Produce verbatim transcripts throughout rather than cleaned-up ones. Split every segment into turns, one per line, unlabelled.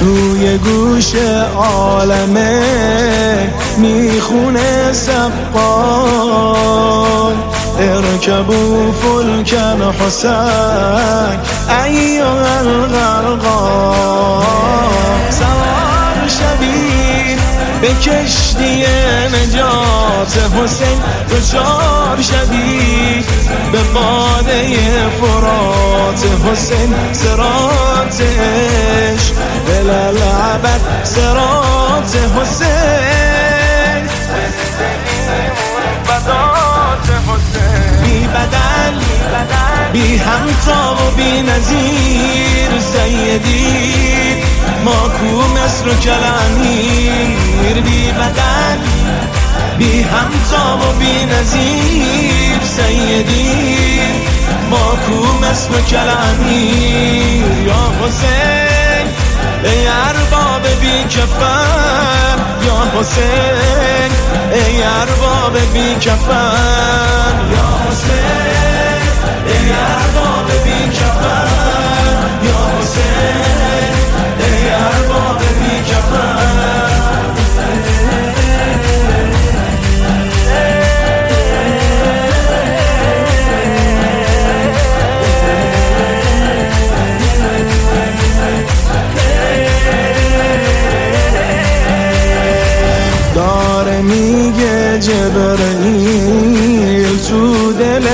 توی گوش عالمه میخونه سقال ارکبوا فلکا حسین ایها الغرقان. سوار شوید به کشتی نجات حسین، دچار شوید به باده فرات حسین. صراط عشق الالعبد صراط حسین، بی بدل بی همتا و بی نظیر سیدی ما کو مصر و کلامیر. بی بدل بی همتا و بی نظیر سیدی ما کو مصر و کلامیر. یا حسین ای ارباب بی کفن، یا حسین ای ارباب بی کفن. یا حسین ای ارباب بی کفن، یا حسین ای ارباب بی کفن. میگه جبرئیل تو دل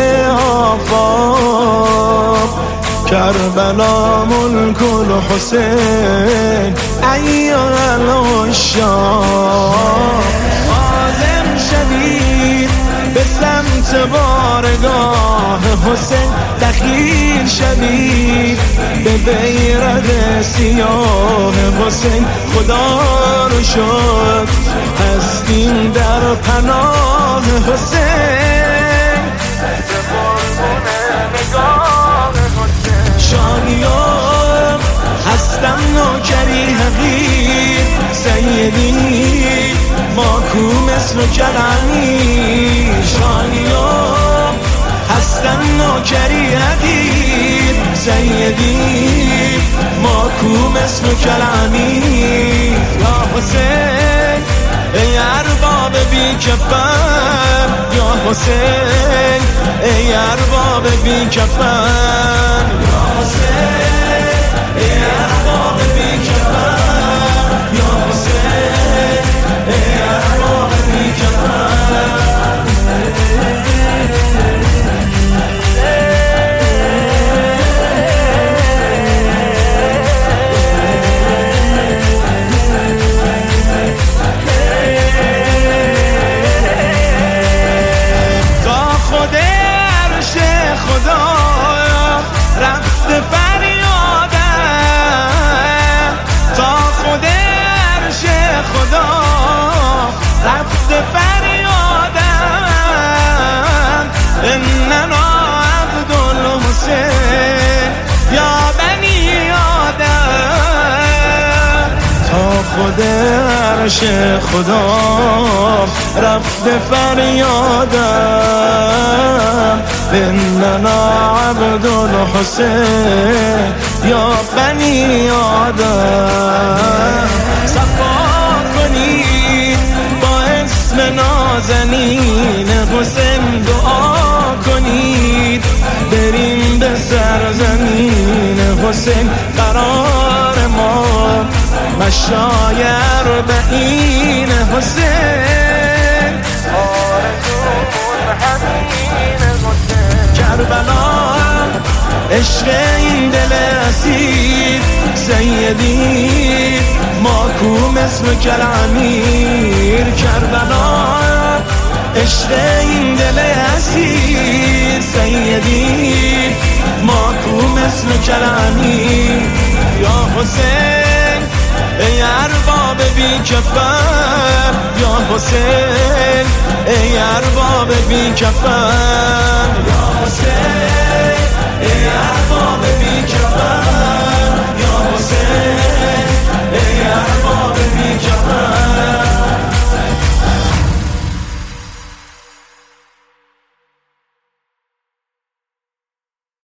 آفاق کربلا ملک الحسین ایها العشاق. عازم شوید به سمت بارگاه حسین، دخیل شوید به بیرق سیاه حسین. خدا رو شکر هستیم در پناه حسین. شانیان هستم نوکری حقیر سیدی ما کو مصر و کلامیر. شانیان هستم نوکری حقیر سیدی ما کو مصر و کلامیر. یا حسین ای ارباب بی کفن، یا حسین ای ارباب بی کفن. یا حسین ای ارباب بی کفن، یا حسین ای ارباب بی کفن. اننا عبد الحسین یا بنی آدم. تا خود عرش خدا رفته فریادم. اننا عبد الحسین یا بنی آدم. صفا کنید با اسم نازنین حسین، دعا کنید بریم به سرزمین حسین. قرار ما مشای اربعین حسین، آرزومون همین حسین. کربلا عشق این دل اسیر سیدی ما کو مصر و کلامیر. کربلا عشق این دل اسیر سیدی ما کو مصر و کلامیر. یا حسین ای ارباب بی کفن، یا حسین ای ارباب بی کفن. یا حسین